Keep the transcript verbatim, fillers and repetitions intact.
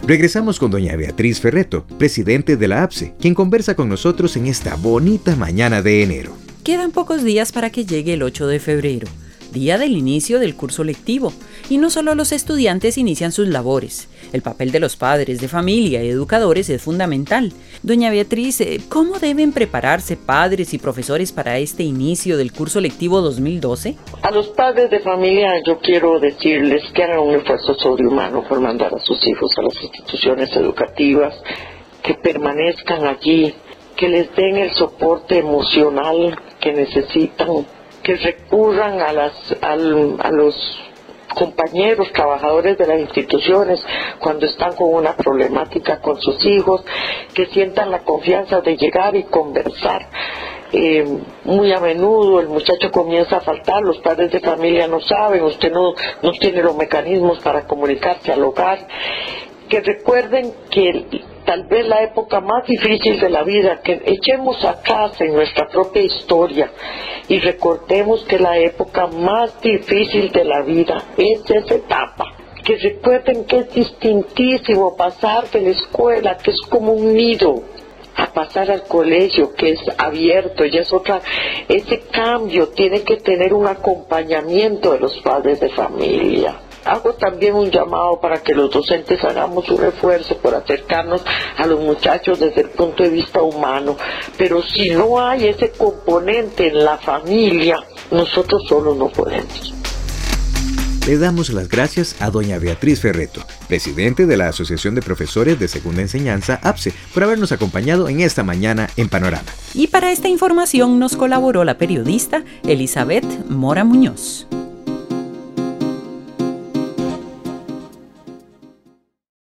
Regresamos con doña Beatriz Ferretto, presidente de la A P S E, quien conversa con nosotros en esta bonita mañana de enero. Quedan pocos días para que llegue el ocho de febrero, día del inicio del curso lectivo, y no solo los estudiantes inician sus labores. El papel de los padres de familia y educadores es fundamental. Doña Beatriz, ¿cómo deben prepararse padres y profesores para este inicio del curso lectivo dos mil doce? A los padres de familia yo quiero decirles que hagan un esfuerzo sobrehumano por mandar a sus hijos a las instituciones educativas, que permanezcan allí, que les den el soporte emocional que necesitan, que recurran a, las, al, a los compañeros, trabajadores de las instituciones cuando están con una problemática con sus hijos, que sientan la confianza de llegar y conversar. Eh, muy a menudo el muchacho comienza a faltar, los padres de familia no saben, usted no, no tiene los mecanismos para comunicarse al hogar. Que recuerden que tal vez la época más difícil de la vida, que echemos atrás en nuestra propia historia y recordemos que la época más difícil de la vida es esa etapa. Que recuerden que es distintísimo pasar de la escuela, que es como un nido, a pasar al colegio, que es abierto, ya es otra. Ese cambio tiene que tener un acompañamiento de los padres de familia. Hago también un llamado para que los docentes hagamos un esfuerzo por acercarnos a los muchachos desde el punto de vista humano, pero si no hay ese componente en la familia, nosotros solos no podemos. Le damos las gracias a doña Beatriz Ferretto, presidente de la Asociación de Profesores de Segunda Enseñanza A P S E, por habernos acompañado en esta mañana en Panorama. Y para esta información nos colaboró la periodista Elizabeth Mora Muñoz.